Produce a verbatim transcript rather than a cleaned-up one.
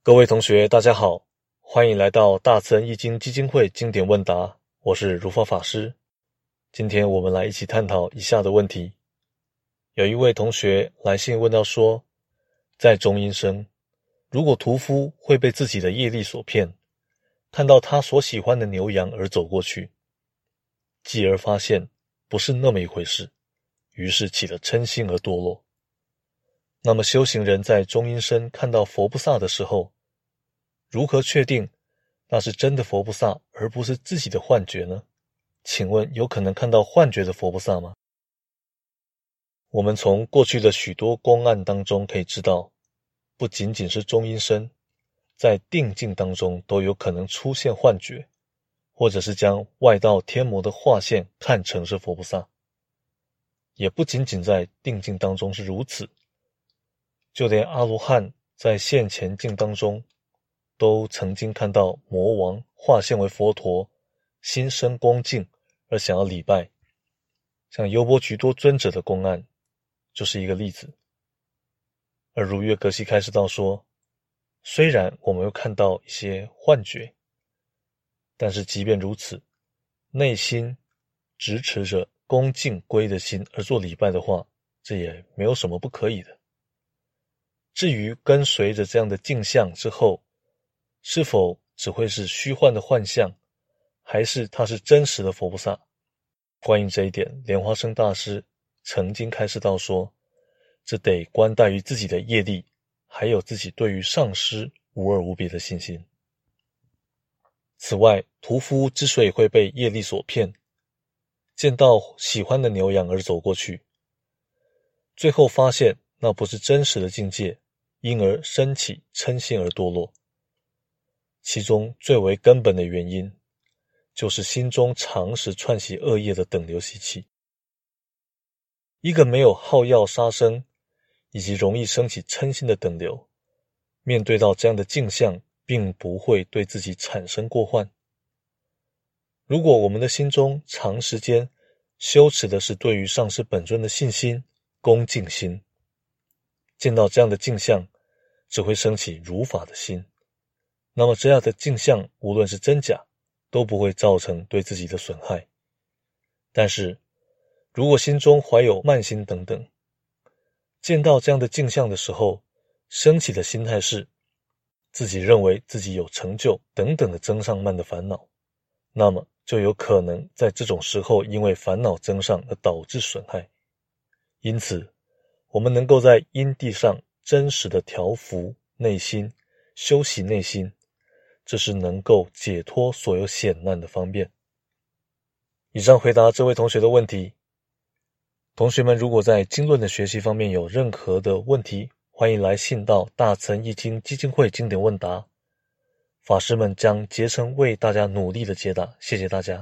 各位同学大家好，欢迎来到大慈恩易经基金会经典问答，我是如法法师。今天我们来一起探讨以下的问题。有一位同学来信问到说，在中阴身，如果屠夫会被自己的业力所骗，看到他所喜欢的牛羊而走过去，继而发现不是那么一回事，于是起了嗔心而堕落。那么修行人在中阴身看到佛菩萨的时候，如何确定那是真的佛菩萨而不是自己的幻觉呢？请问有可能看到幻觉的佛菩萨吗？我们从过去的许多公案当中可以知道，不仅仅是中阴身，在定境当中都有可能出现幻觉，或者是将外道天魔的化现看成是佛菩萨。也不仅仅在定境当中是如此，就连阿罗汉在现前境当中都曾经看到魔王化现为佛陀，心生恭敬而想要礼拜。像优波居多尊者的公案就是一个例子。而如月格西开示道说，虽然我们会看到一些幻觉，但是即便如此，内心支持着恭敬归的心而做礼拜的话，这也没有什么不可以的。至于跟随着这样的镜像之后，是否只会是虚幻的幻象，还是它是真实的佛菩萨？关于这一点，莲花生大师曾经开示到说，这得关待于自己的业力，还有自己对于上师无二无别的信心。此外，屠夫之所以会被业力所骗，见到喜欢的牛羊而走过去，最后发现那不是真实的境界，因而升起嗔心而堕落。其中最为根本的原因，就是心中常时串习恶业的等流习气。一个没有好药杀生，以及容易升起嗔心的等流，面对到这样的境象，并不会对自己产生过患。如果我们的心中长时间修持的是对于上师本尊的信心、恭敬心，见到这样的境象，只会升起如法的心。那么这样的镜像无论是真假，都不会造成对自己的损害。但是如果心中怀有慢心等等，见到这样的镜像的时候，升起的心态是自己认为自己有成就等等的增上慢的烦恼，那么就有可能在这种时候因为烦恼增上而导致损害。因此我们能够在因地上真实的调伏内心，修习内心，这是能够解脱所有险难的方便。以上回答这位同学的问题。同学们如果在经论的学习方面有任何的问题，欢迎来信到大慈恩易经基金会经典问答，法师们将竭诚为大家努力的解答。谢谢大家。